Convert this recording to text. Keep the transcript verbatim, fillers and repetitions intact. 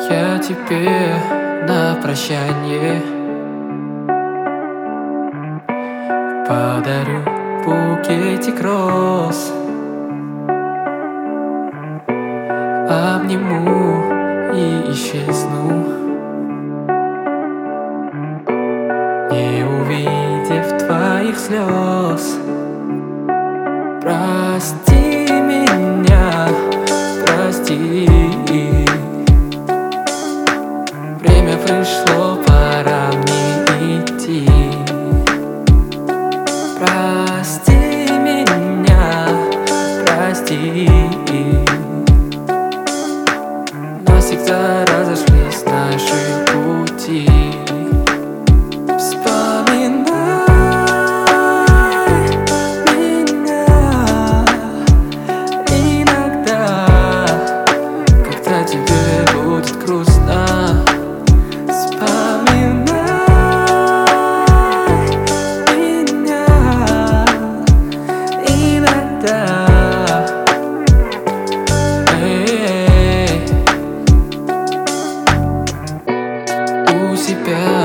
Я тебе на прощанье подарю букетик роз, обниму и исчезну, не увидев твоих слез. Прости меня, прости. Время пришло, пора мне идти. Прости меня, прости. Навсегда разошлись наши пути. У себя